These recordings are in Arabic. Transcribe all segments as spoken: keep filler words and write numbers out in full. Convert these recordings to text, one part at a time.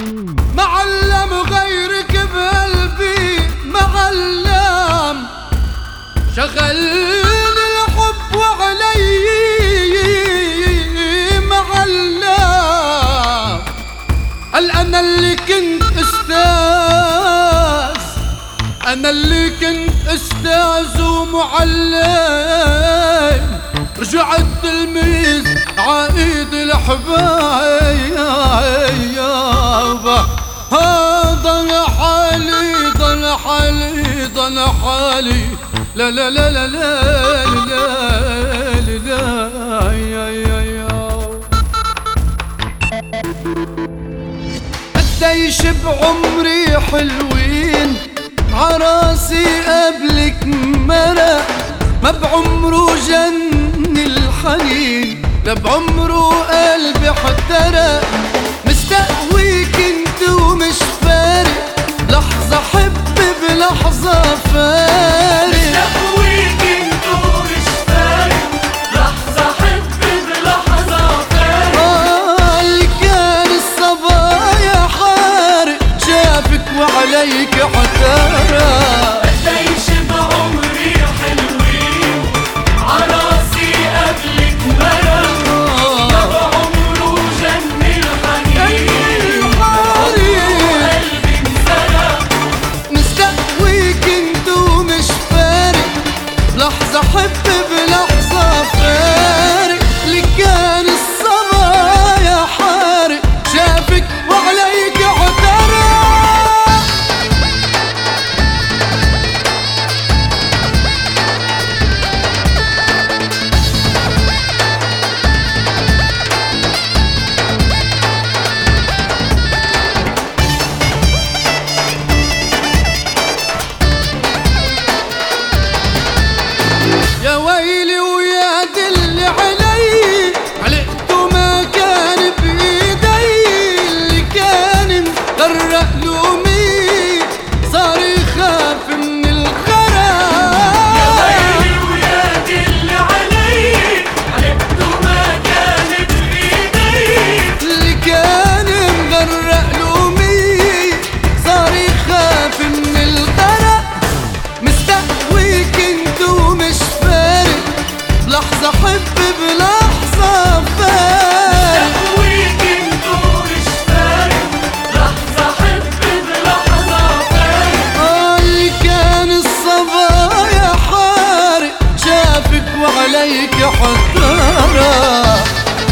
معلم غيرك بقلبي معلم، شغلني الحب وعلي معلم. هل انا اللي كنت استاذ، انا اللي كنت استاذ ومعلم، رجعت تلميذ عايد الحبايب. هذا حالي ضل حالي ضل حالي، لا لا لا لا لا لا لا يا يا يا. قديش بعمري حلوين عراسي قبلك مرق، ما بعمره جن الحنين، لا بعمره قلبي احترق. مستقويك انت ومش فارق، لحظة حب بلحظة فارق. مستقويك انت ومش فارق، لحظة حب بلحظة فارق. آه اللي كان الصبايا حارق، شافك وعليك احترق. قديش بعمري حلوين عراسي قبلك مرق، ما بعمره جن الحنين، وقلبي انسرق. مستقويك انت ومش فارق، لحظة حب بلحظة فارق. اللي كان الصبايا حارق، شافك وعليك احترق. يا ويلي ويا دل علي، علقته ما كان بإيدي، اللي كان مغرق لومي صار يخاف من الغرق. يا ويلي ويا دل علي، علقته ما كان بإيدي، اللي كان مغرق لومي صار يخاف من الغرق. مستقويك انت ومش فارق، لحظة حب بلحظة فارق. مستقويك انت ومش فارق، لحظة حب بلحظة فارق. آه اللي كان الصبايا حارق، شافك وعليك حتارق.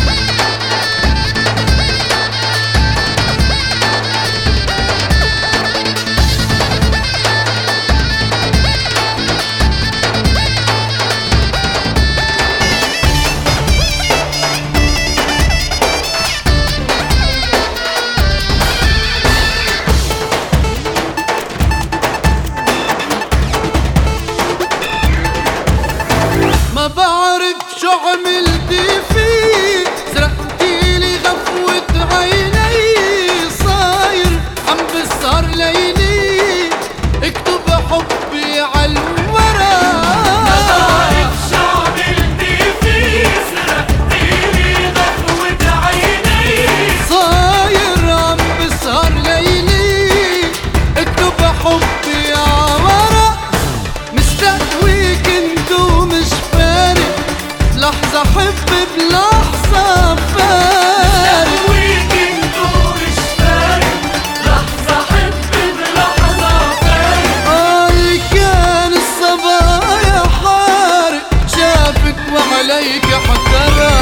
ما بعرف شو عملتي فيه، سرقتيلي غفوة عيني، صاير عم بسهر ليلي، اكتب حبي عالورق. ما بعرف شو عملتي فيه، سرقتيلي غفوة عيني، صاير عم بسهر ليلي، اكتب حبي عالورق. مستقويك انت ومش فارق، لحظة حب بلحظة فارق. مستقويك انت ومش فارق، لحظة حب بلحظة فارق. آه اللي كان الصبايا حارق، شافك وعليك حترق.